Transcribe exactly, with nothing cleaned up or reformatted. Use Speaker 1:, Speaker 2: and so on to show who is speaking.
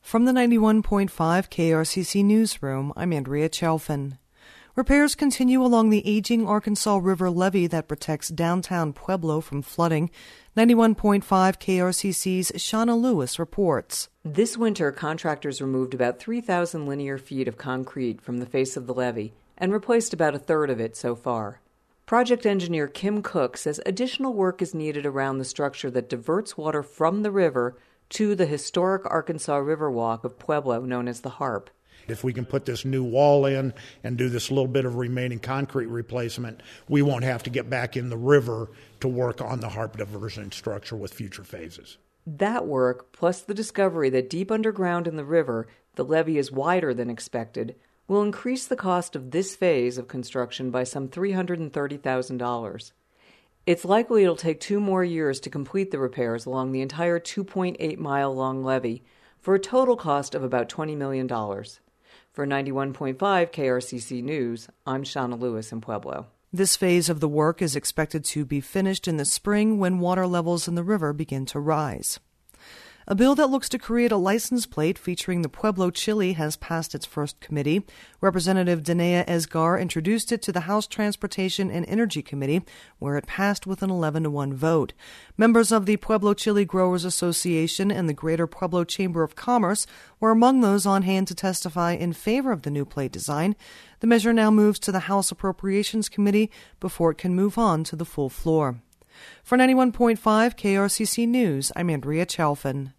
Speaker 1: From the ninety-one point five K R C C Newsroom, I'm Andrea Chalfin. Repairs continue along the aging Arkansas River levee that protects downtown Pueblo from flooding. ninety-one point five K R C C's Shauna Lewis reports.
Speaker 2: This winter, contractors removed about three thousand linear feet of concrete from the face of the levee and replaced about a third of it so far. Project engineer Kim Cook says additional work is needed around the structure that diverts water from the river to the historic Arkansas Riverwalk of Pueblo, known as the Harp.
Speaker 3: If we can put this new wall in and do this little bit of remaining concrete replacement, we won't have to get back in the river to work on the Harp diversion structure with future phases.
Speaker 2: That work, plus the discovery that deep underground in the river, the levee is wider than expected, will increase the cost of this phase of construction by some three hundred thirty thousand dollars. It's likely it'll take two more years to complete the repairs along the entire two point eight mile long levee for a total cost of about twenty million dollars. For ninety-one point five K R C C News, I'm Shauna Lewis in Pueblo.
Speaker 1: This phase of the work is expected to be finished in the spring when water levels in the river begin to rise. A bill that looks to create a license plate featuring the Pueblo chili has passed its first committee. Representative Danea Esgar introduced it to the House Transportation and Energy Committee, where it passed with an eleven to one vote. Members of the Pueblo Chili Growers Association and the Greater Pueblo Chamber of Commerce were among those on hand to testify in favor of the new plate design. The measure now moves to the House Appropriations Committee before it can move on to the full floor. For ninety-one point five K R C C News, I'm Andrea Chalfin.